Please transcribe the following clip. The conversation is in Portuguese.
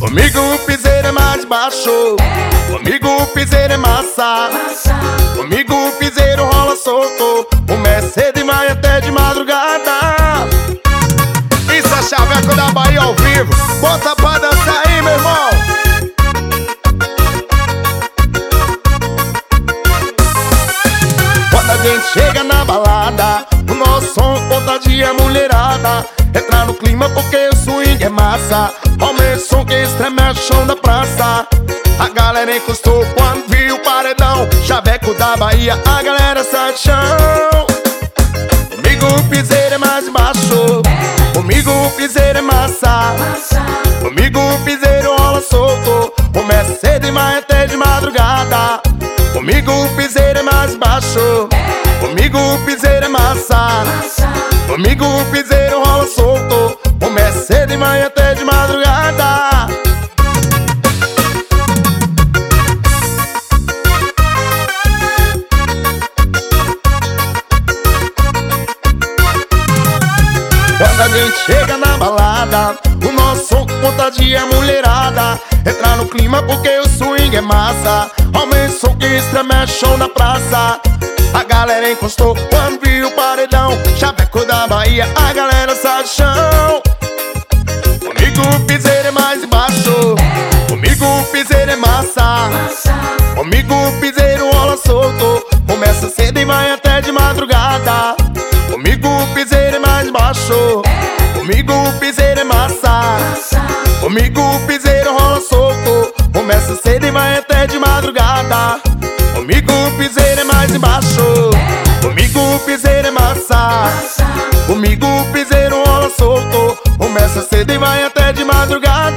Comigo o piseiro é mais baixo, comigo o piseiro é massa. Comigo o piseiro rola solto, começa cedo e vai até de madrugada. Isso é chaveco da Bahia ao vivo, bota pra dançar aí, meu irmão. Quando a gente chega na balada, o nosso som contagia a mulherada. Entra no clima porque o swing é massa. Aumenta o som que estremece o chão da praça. A galera encostou quando viu o paredão. Chaveco da Bahia, a galera sai do chão. Comigo o piseiro é mais baixo, comigo o piseiro é massa. Comigo o piseiro rola solto, começa cedo e vai até de madrugada. Comigo o piseiro é mais baixo, comigo o piseiro é massa. Comigo o piseiro rola solto, começa cedo e vai até de madrugada. Quando a gente chega na balada, o nosso som contagia a mulherada. Entra no clima porque o swing é massa. Aumenta o som que estremece o chão da praça. A galera encostou quando viu o paredão. Chaveco da Bahia, a galera sai do chão. Comigo o piseiro é mais baixo, comigo o piseiro é massa. Comigo o piseiro rola solto, começa cedo e vai até de madrugada. Comigo o piseiro é mais baixo, comigo o piseiro é massa. Comigo o piseiro rola solto, começa cedo e vai até de madrugada. Comigo o piseiro é mais embaixo, comigo o piseiro é massa. Comigo o piseiro rola solto, começa cedo e vai até de madrugada.